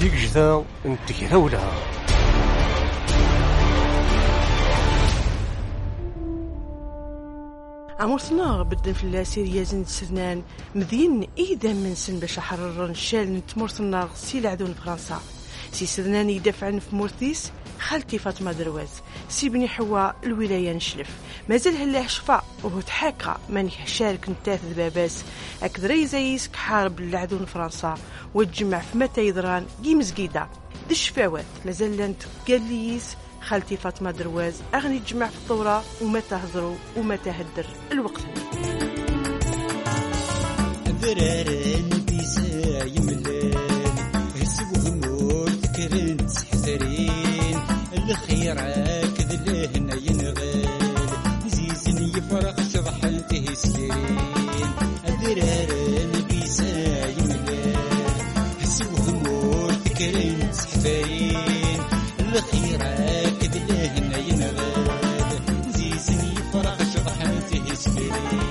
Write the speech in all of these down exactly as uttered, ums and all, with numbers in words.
تيجدا نتكراولها. عمرتنا بدن في اللاسيريا زند سرنان مذين إيدا من سن باش حرر نشال نتمرتنا سي عدون فرنسا سي سرنان يدافعن في مورتيس خالتي فاطمة درواز سي بني حوا الولاية نشلف مازال هلا شفا وهو تحاكا ماني شارك نتاث باباس أكدري زيسك حارب العدون فرنسا وتجمع في متى يدران قيمز قيدا دي الشفاوات مازال لانت قاليس خالتي فاطمة درواز أغني تجمع في الثورة وما تهضروا وما تهدر الوقت ذرارن بيسا يملان هسبو همور تكرنت سحذرين الخيرات ذلهنا ينغال زيزن يفرق شضحلته سيرين ذرارن بيسا يملان هسبو همور تكرنت سحذرين الخيرات ذلهنا ينغال زيزن يفرق شضحلته سيرين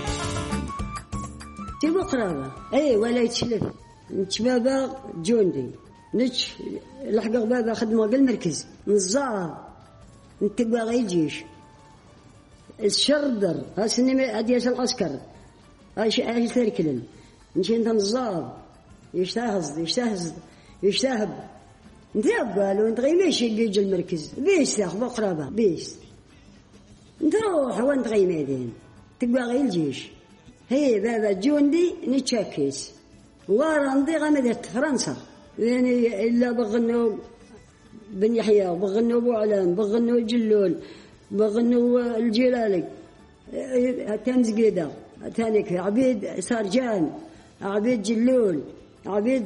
تبقى قرابة أي ولا يتشلف نتش بابا جوندي نتش لحق بابا خدمة بالمركز نزار نتبقى غير الجيش الشردر هاسني هدية العسكر هاش هاش تركلن نشي انت نزار يشتهز يشتهز يشتهب نتبقى لو انت غير ماشي يجي المركز بيس تاخذ قرابة بيس نروح وانت غير ميدين تبقى غير الجيش هي بابا جوندي نتشاكيس وراندي غمدت فرنسا يعني إلا بغنوا بن يحيى بغنوا أبو علام بغنوا الجلول بغنوا الجلالي تمزقيدة تانيك عبيد سارجان عبيد جلول عبيد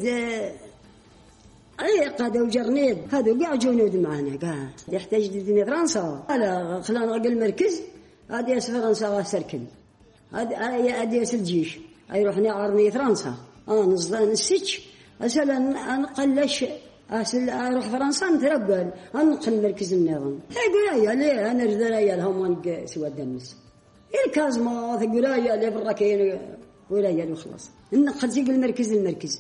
أي قادة وجرنيد هذا قاع جنود معنا قاع يحتاج دنيا فرنسا لا خلان رجل المركز هذه فرنسا سركن هذا هذا الجيش أي رحنا عرني فرنسا أنا نصدق نسيتش أسأل أنا قلش أسأل أروح فرنسا نترقل أنقل مركز النظام يقول يا ليه أنا رجال هم وان سوى الدمس الكازما يقول يا ليه بالركين ولا يا وخلاص نقل زي المركز المركز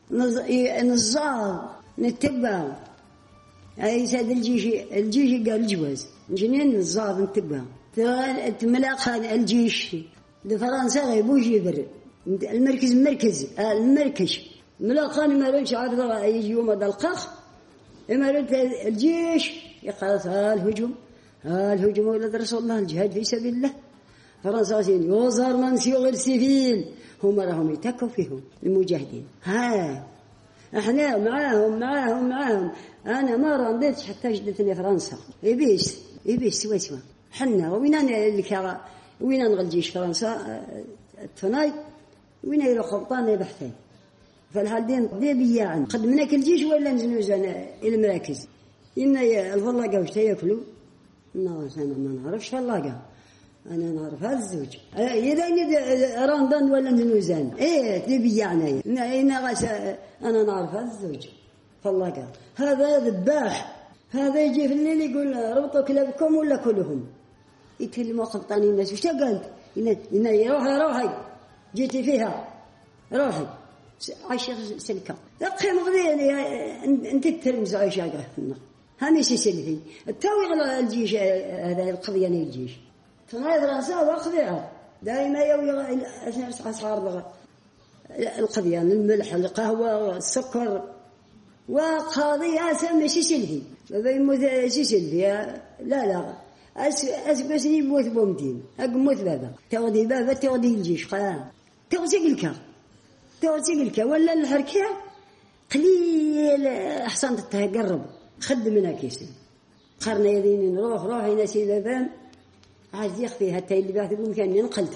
نزار نتبع أي ساد الجيش الجيش قال الجواز جنين نزار نتبع تملاق الجيش لفرنسا غيبوش يبر المركز مركز المركز ملاقان ما لوش عارضة يجي يوم هذا القاخ إما رد الجيش يقال ها الهجوم ها الهجوم ولد رسول الله الجهاد في سبيل الله فرنسا سين يوزر من سيغ السفيل هم راهم يتكوا فيهم المجاهدين ها احنا معاهم معاهم معاهم انا ما رضيتش حتى جدتني فرنسا يبيس يبيس سوا سوا حنا وين انا اللي كرا وين نغل جيش فرنسا الثناي وين يروح خبطان يبحثين فالحالدين دي بياعن قدمنا كل جيش ولا نزنوزنا المراكز إن الفلاقة وش تياكلوا لا أنا ما نعرفش فلاقة أنا نعرف هذا الزوج إذا إذا راندان ولا نزنوزان إيه دي بياعنا إن غاس أنا نعرف هذا الزوج فلاقة هذا ذباح هذا يجي في الليل يقول ربطوا كلابكم ولا كلهم يتكلموا قبطاني الناس وش قالت إن إن روحي روحي جيتي فيها روحي عايشة سلكة أقيم غذيني أنت ترمز عايشة قرفنا هم يسلفي التاوي على الجيش هذا القضية ني الجيش تنايد رأسها وأخذها دائما يوي أسعار القضية الملح القهوة السكر وقاضيها سمي سلفي بيموت سلفي لا لا أس أس بس يموت بومدين أقموت بابا تودي بابا تودي الجيش قام تودي الكا تودي الكا ولا الحركة قليل أحسن تتقرب خد منها كيسن قرنا يدين نروح روحي ناسي لبان عاد يخفي حتى اللي بعد يقول كان ينقلت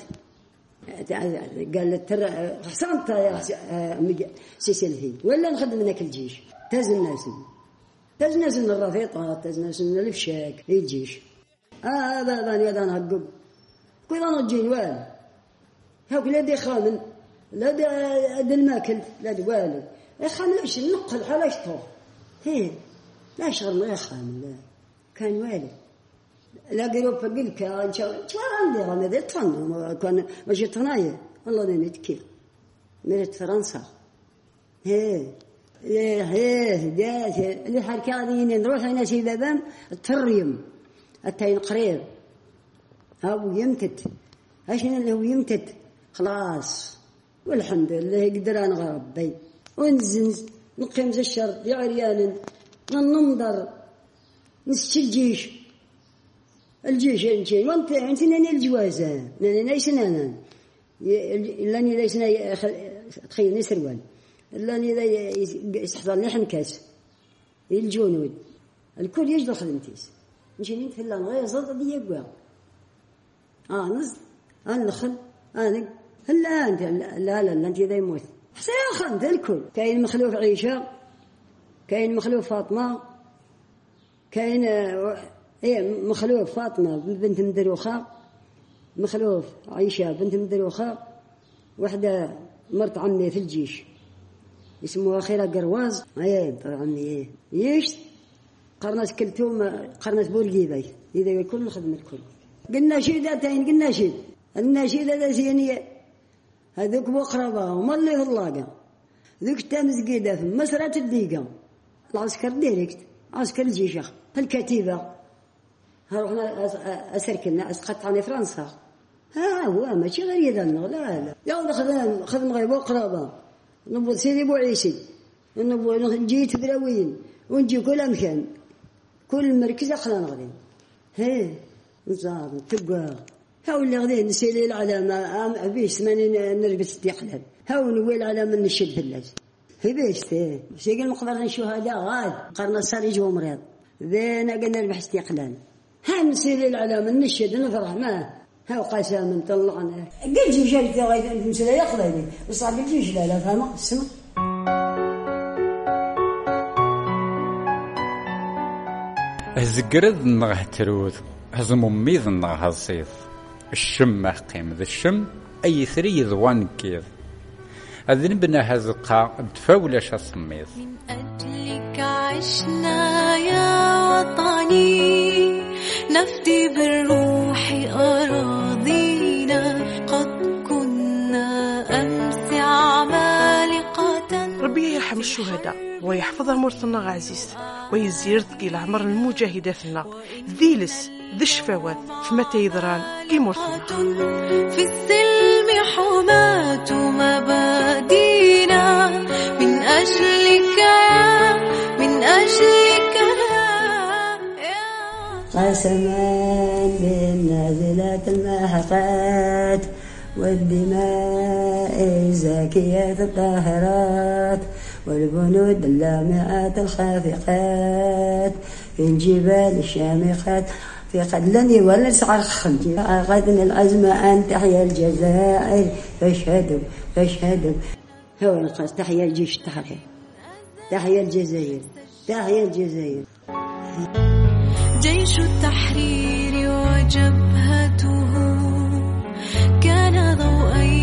قال ترى حسنت يا سيسلفي ولا نخدم منك الجيش تزن ناس تزن ناس من الرفيقات تزن ناس من الفشاك الجيش هذا بان يدان هقب كل انا جين وال هاك لا دي خامن لا دي الماكل لا دي والي خامنش نقل حلاش طوف هي لا شغل ما خامن لا كان والي لا قالوا فقلك ان شاء الله عندي انا ذي طن كان ماشي طنايه والله اني تكيل مرت فرنسا هي إيه إيه داس اللي حركة غادي نروح هنا سي بابام تريم التاين قريب هاو يمتت عشان اللي هو يمتت خلاص والحمد لله قدر أنا ربي ونزنز نقيم زي الشرط يا عريان ننمضر نسجل الجيش الجيش انتي وانت انت ناني الجوازة ناني ليس نانا لاني ليس تخيلني سروال لاني ذا يستحضرني حنكاس الجنود الكل يجد خدمتيس نجي نتفلان غير زلط دي يقوى اه نزل انا نخل انا هلا انت لا لا لا انت ذا يموت حسين خند الكل كاين مخلوف عيشة كاين مخلوف فاطمة كاين ايه مخلوف فاطمة بنت مدروخة مخلوف عيشة بنت مدروخة وحدة مرت عمي في الجيش اسمها خيرة قرواز ايه عمي ايه يشت قرنت كلتوم قرنت بولقيبي اذا يكون نخدم الكل قلنا شيدتين قلنا شيد النشيدة ذا زينية هذوك بقربة وما اللي في اللاقة ذوك تامز قيدة في مسرة الديقة العسكر ديريكت عسكر الجيش الكتيبة هروحنا أسركنا أسقطعني فرنسا ها هو ماشي غير يدنا لا لا يلا خدم خدم غير بقربة نبغى سيدي بوعيسي نبغى نجي تدراوين ونجي كل مكان كل مركز أخلنا غادي هي نزار تبقى هاو اللي غادي نسيلي العلامة بيش ماني نربس استقلال هاو نويل علامة نشد اللاز هي بيش تي سيقل مقبرنا الشهداء غاد قرنا صار يجوا مريض ذينا قلنا نربح استقلال ها نسيلي العلامة نشد نفرح معاه هاو قسما طلعنا قل جي جاي غادي نمسلا يقضي وصار الجيش لا لا فاهمة اسمع هزقرد نغه تروذ هزم مميز نغه الصيف الشم قيم ذا الشم أي ثري ذوان كيف أذن بنا هزقا بتفولش الصميز من أجلك عشنا يا وطني نفدي بالروح أراضينا قد كنا أمس عمالقة ربي يرحم الشهداء ويحفظها مرثنا عزيز ويزير ثقيل عمر المجاهداتنا ذيلس ذي الشفاوات فمتى يضران كي مرثنا في السلم حماة مبادينا من أجلك من أجلك قسما بالنازلات الماحقات والدماء الزاكيات الطاهرات والبنود اللامعات الخافقات في الجبال الشامخات في قدلني ولا سعر خمجي عقدنا العزم أن تحيا الجزائر فاشهدوا فاشهدوا هو نقص تحيا الجيش التحرير تحيا الجزائر تحيا الجزائر جيش التحرير وجبهته كان ضوء